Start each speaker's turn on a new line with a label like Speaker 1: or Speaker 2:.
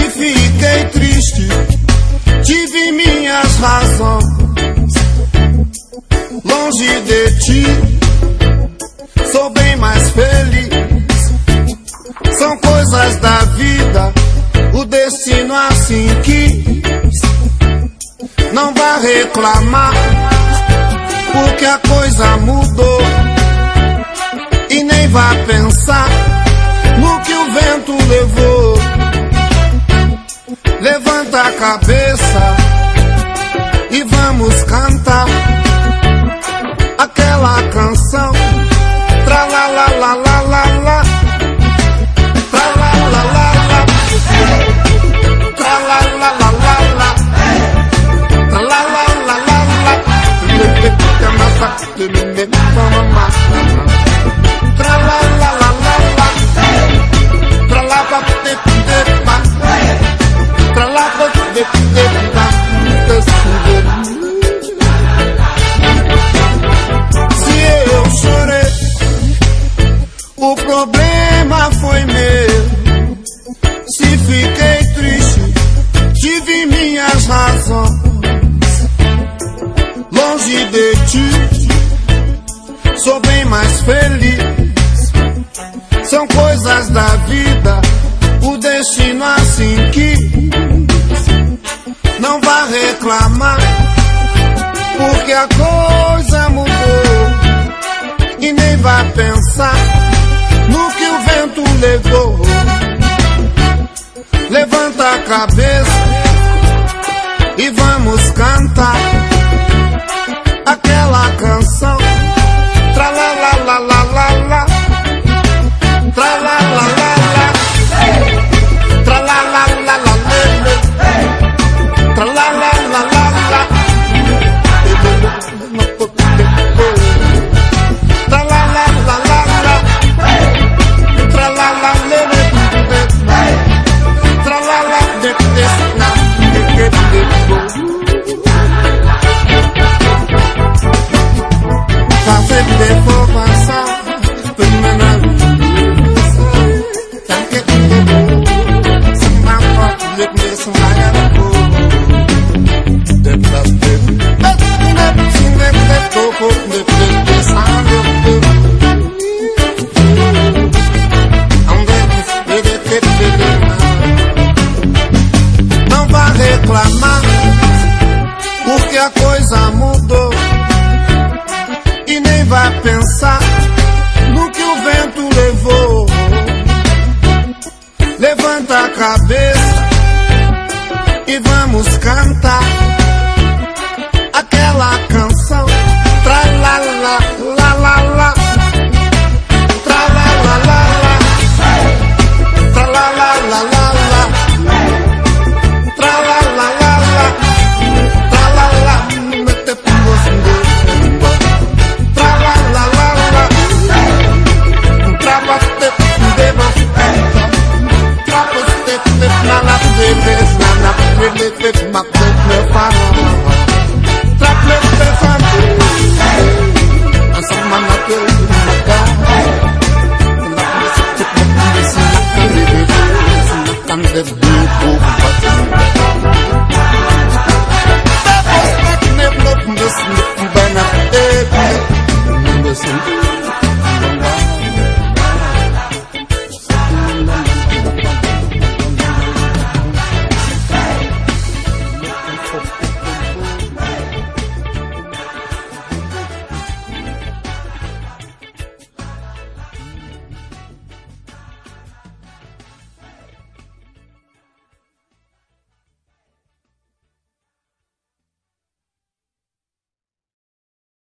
Speaker 1: fiquei triste, tive minhas razões. Longe de ti, sou bem mais feliz. São coisas da vida, o destino assim quis. Não vá reclamar, porque a coisa mudou. E nem vá pensar no que o vento levou. Levanta a cabeça e vamos cantar aquela canção. Tra la la la la la la, tra la la la la, tra la la la la la, tra la la la la la, tra la la la la la, tra la pa de pa, tra la pa de pa. Se eu chorei, o problema foi meu. Se fiquei triste, tive minhas razões. Longe de ti, sou bem mais feliz. São coisas da vida, o destino assim quis. Não vá reclamar, porque a coisa mudou. E nem vá pensar no que o vento levou. Levanta a cabeça e vamos cantar aquela canção. Tra la la la la la la, tra la la la la, tra la la la la la, tra la la la la la, tra la la la la la, tra la la la tra la la de não vá reclamar, porque a coisa mudou. E nem vá pensar no que o vento levou. Levanta a cabeça e vamos cantar aquela canção. Tra la la la la la, tra la la la la, tra la la la la la, tra la la la la, tra la la mete pumosingo, tra la la la la, tra pa te deva, tra pa te na la debes na na te ma te me fa, tra te fa, asa mana te ma ka, na te kan de buku banyak